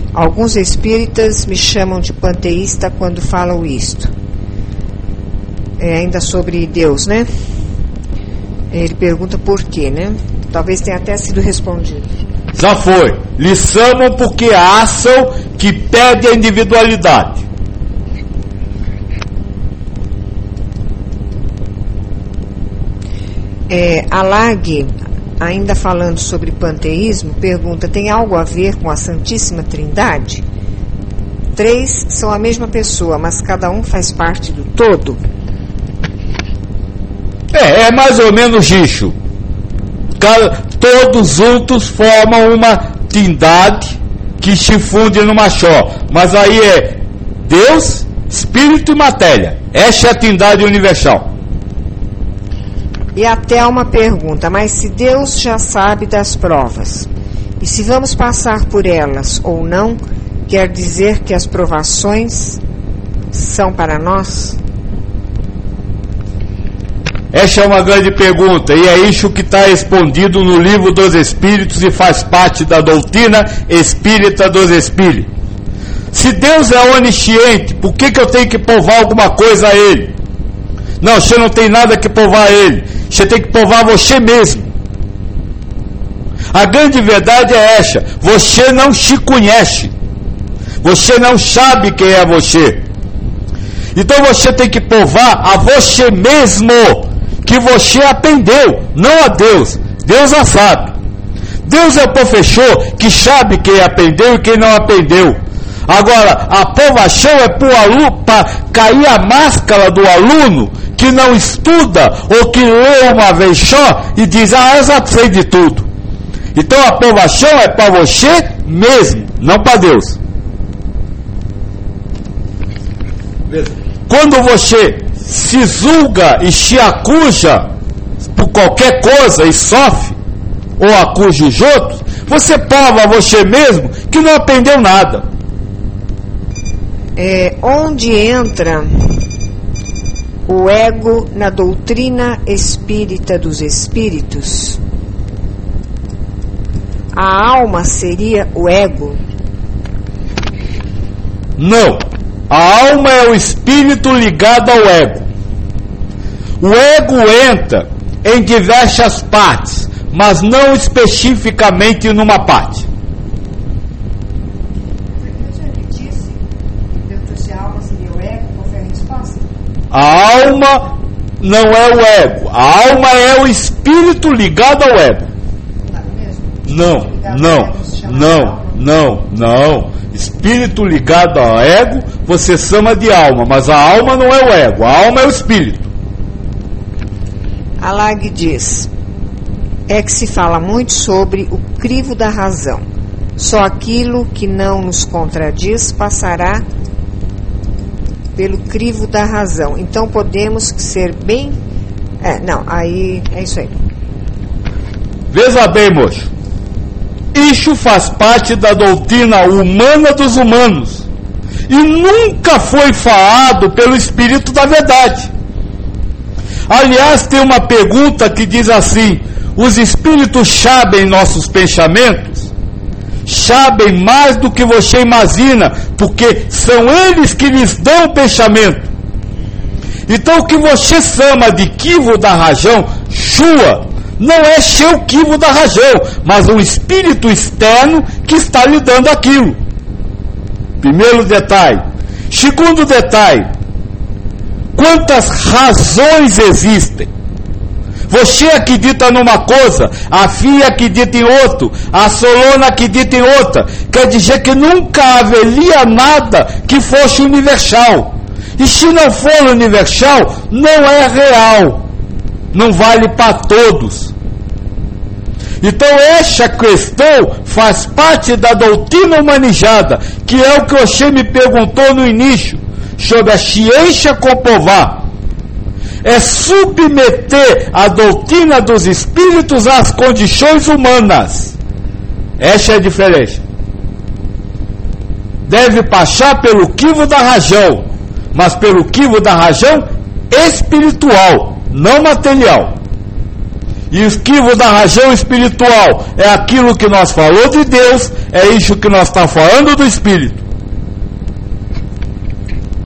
Alguns espíritas me chamam de panteísta quando falam isto. Ainda sobre Deus, né? Ele pergunta por quê, né? Talvez tenha até sido respondido. Já foi. Lhe chamam porque acham que perde a individualidade. A Lag, ainda falando sobre panteísmo, pergunta: tem algo a ver com a Santíssima Trindade? 3 são a mesma pessoa, mas cada um faz parte do todo? É mais ou menos isso. Todos juntos formam uma trindade que se funde numa só. Mas aí é Deus, Espírito e matéria. Essa é a trindade universal. E a Thelma pergunta: mas se Deus já sabe das provas, e se vamos passar por elas ou não, quer dizer que as provações são para nós? Essa é uma grande pergunta, e é isso que está respondido no Livro dos Espíritos e faz parte da doutrina espírita dos Espíritos. Se Deus é onisciente, por que eu tenho que provar alguma coisa a Ele? Não, você não tem nada que provar a Ele, você tem que provar você mesmo. A grande verdade é essa: você não se conhece, você não sabe quem é você. Então você tem que provar a você mesmo que você aprendeu, não a Deus. Deus já sabe. Deus é o professor que sabe quem aprendeu e quem não aprendeu. Agora, a aprovação é para o aluno, para cair a máscara do aluno que não estuda ou que lê uma vez só e diz: eu já sei de tudo. Então a aprovação é para você mesmo, não para Deus. Quando você se julga e se acusa por qualquer coisa e sofre, ou acusa os outros, você prova a você mesmo que não aprendeu nada. Onde entra o ego na doutrina espírita dos espíritos? A alma seria o ego? Não. A alma é o espírito ligado ao ego. O ego entra em diversas partes, mas não especificamente numa parte. A alma não é o ego. A alma é o espírito ligado ao ego. Não. Espírito ligado ao ego, você chama de alma, mas a alma não é o ego, a alma é o espírito. A Lag diz: que se fala muito sobre o crivo da razão. Só aquilo que não nos contradiz passará pelo crivo da razão. Então podemos ser bem... aí é isso aí. Veja bem, moço. Isso faz parte da doutrina humana dos humanos e nunca foi falado pelo Espírito da Verdade. Aliás, tem uma pergunta que diz assim: os espíritos sabem nossos pensamentos? Sabem mais do que você imagina, porque são eles que lhes dão o pensamento. Então o que você chama de quivo da razão sua, não é seu quivo da razão, mas um espírito externo que está lhe dando aquilo. Primeiro detalhe. Segundo detalhe: quantas razões existem? Você acredita numa coisa, a filha acredita em outro, a Solona acredita em outra. Quer dizer que nunca haveria nada que fosse universal. E se não for universal, não é real. Não vale para todos. Então essa questão faz parte da doutrina humanizada, que é o que você me perguntou no início, sobre a ciência comprovar. É submeter a doutrina dos espíritos às condições humanas. Essa é a diferença. Deve passar pelo crivo da razão, mas pelo crivo da razão espiritual, não material. E o crivo da razão espiritual é aquilo que nós falou de Deus, é isso que nós estamos falando do Espírito.